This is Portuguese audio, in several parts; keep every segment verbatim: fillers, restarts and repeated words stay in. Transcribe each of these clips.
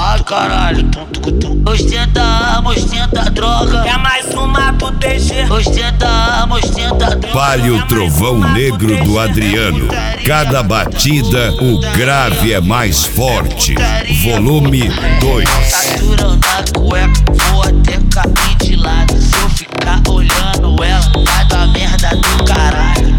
Ai caralho, ostenta arma, ostenta droga. É mais uma do D G. Ostenta arma, ostenta droga. Vale o trovão negro do Adriano. Cada batida, o grave é mais forte. Volume dois. Saturando na cueca, vou até cair de lado. Se eu ficar olhando ela, vai dar merda do caralho.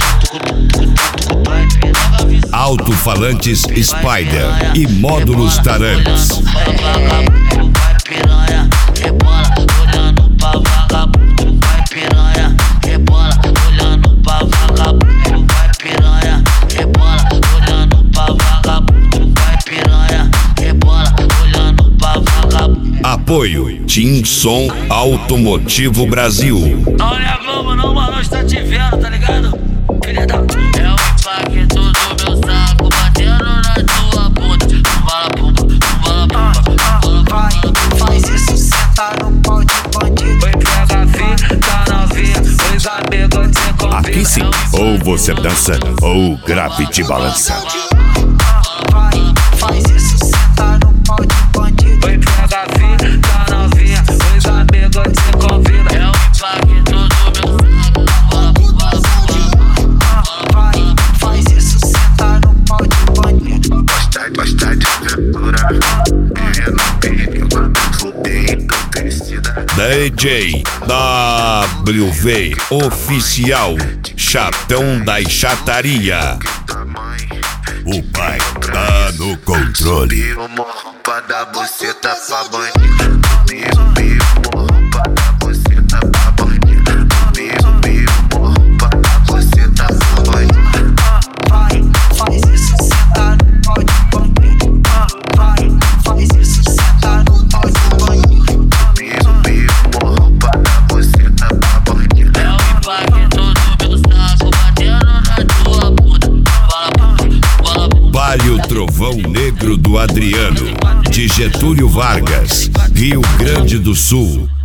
Alto-falantes Spider e módulos Tarantes. Vagabundo vai piranha, rebola, olhando pra vagabundo vai piranha, rebola, olhando pra vagabundo vai piranha, rebola, olhando pra vagabundo vai piranha, rebola, olhando pra vagabundo. Apoio Team Som Automotivo Brasil. Não levamos não, mano, nós tá te vendo, tá ligado? Filha da puta. É o impacto do meu saco batendo na tua bunda. Bala bunda, bala bunda, Vai, faz isso, senta no pau de bandido. Oi, pega a filha, tá novinha. Os amigos te convidam. Aqui sim, ou você dança ou o grave te balança. Vai, faz isso, senta no pau de bandido. Oi, pega a filha, tá novinha. Os amigos te convidam. é o impacto do meu saco. Vai, faz isso, senta no pau de bandido. Gosta de aventura, é no perigo, bem torcida. D J W V Oficial, Chatão da Chataria. O pai tá no controle. Uma roupa da buceta pra bandido. Uma roupa da buceta pra bandido. Uma roupa da buceta pra bandido. Vai, faz isso, senta no pau de bandido. Vai, faz isso, senta no pau de bandido. Uma roupa da buceta pra bandido. É o impacto do meu saco batendo na tua bunda. Bala bunda, bala bunda. Vale o trovão negro do Adriano, de Getúlio Vargas, Rio Grande do Sul.